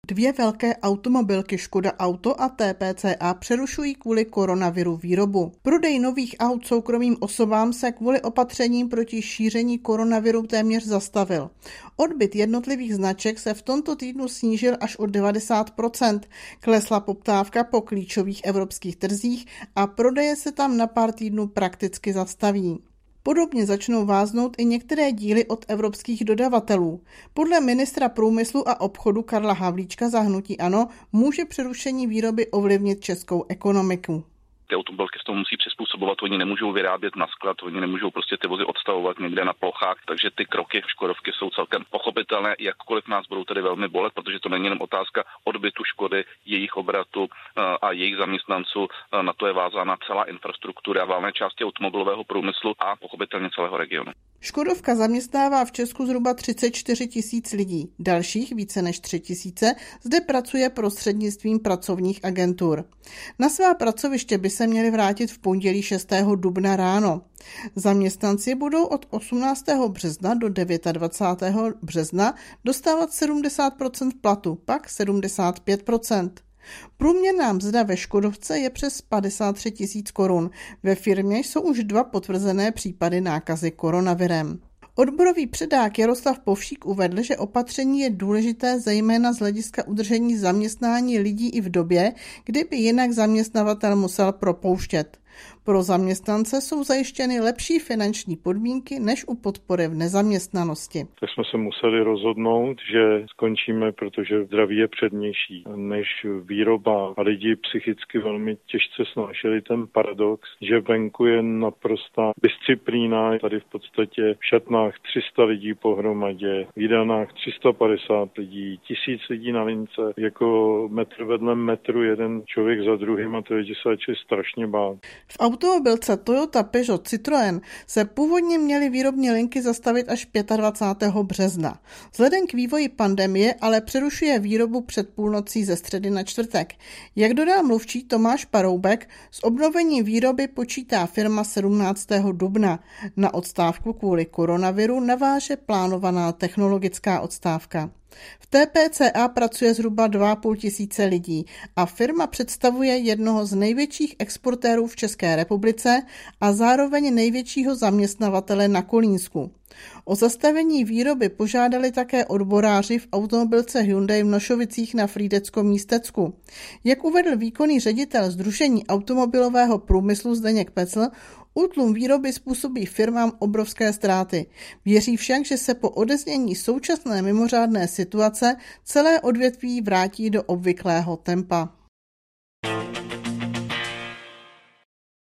Dvě velké automobilky Škoda Auto a TPCA přerušují kvůli koronaviru výrobu. Prodej nových aut soukromým osobám se kvůli opatřením proti šíření koronaviru téměř zastavil. Odbyt jednotlivých značek se v tomto týdnu snížil až o 90%. Klesla poptávka po klíčových evropských trzích a prodeje se tam na pár týdnů prakticky zastaví. Podobně začnou váznout i některé díly od evropských dodavatelů. Podle ministra průmyslu a obchodu Karla Havlíčka za hnutí ANO může přerušení výroby ovlivnit českou ekonomiku. Ty automobilky se tomu musí přizpůsobovat, oni nemůžou vyrábět na sklad, oni nemůžou prostě ty vozy odstavovat někde na plochách, takže ty kroky Škodovky jsou celkem pochopitelné, jakkoliv nás budou tedy velmi bolet, protože to není jenom otázka odbytu Škody, jejich obratu a jejich zaměstnanců, na to je vázána celá infrastruktura valné části automobilového průmyslu a pochopitelně celého regionu. Škodovka zaměstnává v Česku zhruba 34 000 lidí. Dalších více než 3 000 zde pracuje prostřednictvím pracovních agentur. Na svá pracoviště by se měli vrátit v pondělí 6. dubna ráno. Zaměstnanci budou od 18. března do 29. března dostávat 70% platu, pak 75%. Průměrná mzda ve Škodovce je přes 53 000 korun. Ve firmě jsou už 2 potvrzené případy nákazy koronavirem. Odborový předák Jaroslav Povšík uvedl, že opatření je důležité zejména z hlediska udržení zaměstnání lidí i v době, kdyby jinak zaměstnavatel musel propouštět. Pro zaměstnance jsou zajištěny lepší finanční podmínky než u podpory v nezaměstnanosti. Tak jsme se museli rozhodnout, že skončíme, protože zdraví je přednější než výroba. A lidi psychicky velmi těžce snášeli ten paradox, že venku je naprostá disciplína. Tady v podstatě v šatnách 300 lidí pohromadě, v jídelnách 350 lidí, 1000 lidí na lince, jako metr vedle metru jeden člověk za druhým a to lidi se začali strašně bát. V automobilce Toyota, Peugeot, Citroën se původně měly výrobní linky zastavit až 25. března. Vzhledem k vývoji pandemie ale přerušuje výrobu před půlnocí ze středy na čtvrtek. Jak dodal mluvčí Tomáš Paroubek, s obnovením výroby počítá firma 17. dubna. Na odstávku kvůli koronaviru naváže plánovaná technologická odstávka. V TPCA pracuje zhruba 2 500 lidí a firma představuje jednoho z největších exportérů v České republice a zároveň největšího zaměstnavatele na Kolínsku. O zastavení výroby požádali také odboráři v automobilce Hyundai v Nošovicích na Frýdeckom Místecku. Jak uvedl výkonný ředitel Sdružení automobilového průmyslu Zdeněk Pecl, útlum výroby způsobí firmám obrovské ztráty. Věří však, že se po odeznění současné mimořádné situace celé odvětví vrátí do obvyklého tempa.